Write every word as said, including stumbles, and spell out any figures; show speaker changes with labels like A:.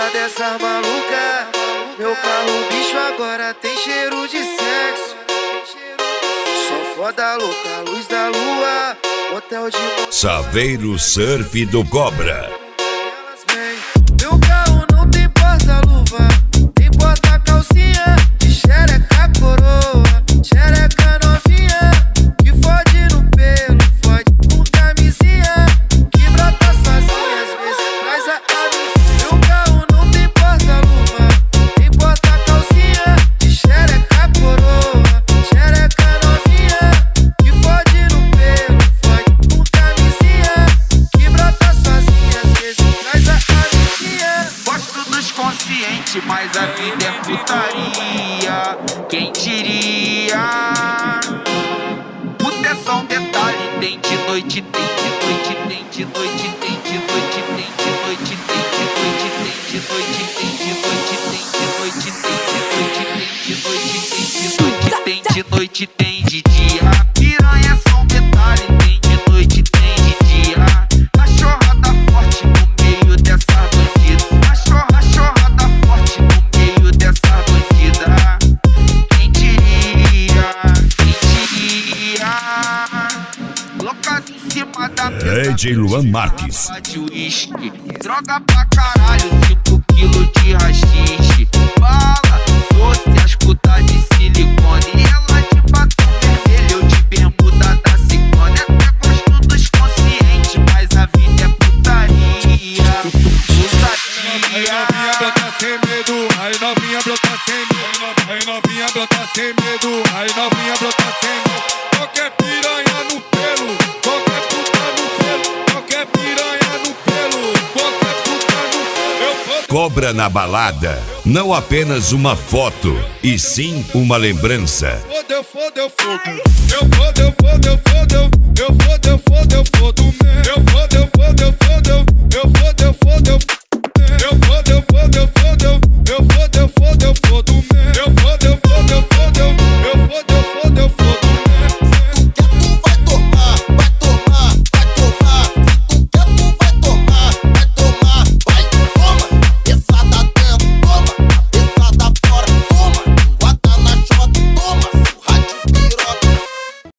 A: gosta dessa maluca. Meu carro bicho agora tem cheiro de sexo. Só foda louca, luz da lua, hotel de...
B: Saveiro Surf do Cobra.
A: Meu carro não tem porta-luva, tem porta-calcinha, de xereca coroa, xereca novinha, que fode no pelo, fode com camisinha, que brota sozinha, às vezes traz a amiga. Meu carro não tem porta-luva, tem porta-calcinha, de xereca coroa, xereca novinha, que fode no pelo, fode com camisinha, que brota sozinha, às vezes traz a amiguinha.
C: Gosto dos conscientes, mas a vida é putaria. Quem diria? Puta é só um detalhe. Tem de noite, tem de noite, tem de noite, tem de noite, tem de noite, tem de noite, tem de noite, tem de noite, tem de noite, tem de noite, tem de noite, tem de noite, tem de noite, tem de dia. Piranha é só um detalhe. Tem de noite, tem de dia. Cachorrada forte no meio dessa bandida. Cachorra, cachorrada forte no meio dessa bandida. Quem diria? Quem diria? Louca em cima da
B: D J Luan Marques.
C: de uísque, droga pra caralho, cinco quilos de rachixe. Bala, doce, as putas de silicone. E ela de batom vermelho, eu de bermuda da Ciclone. Até gosto dos conscientes, mas a vida é putaria.
D: Aí novinha brota sem medo, aí novinha brota sem medo, aí novinha brota sem medo, aí novinha brota sem medo. Qualquer piranha no pelo, qualquer puta no pelo, qualquer piranha no pelo, qualquer puta no pelo. Eu vou...
B: Cobra na balada, não apenas uma foto, e sim uma lembrança.
D: Fodeu, fodeu, fodeu. Eu fodeu, fodeu, fodeu. Eu fodeu, fodeu, fodeu. Eu fodeu, fodeu, fodeu. Eu fodeu, fodeu.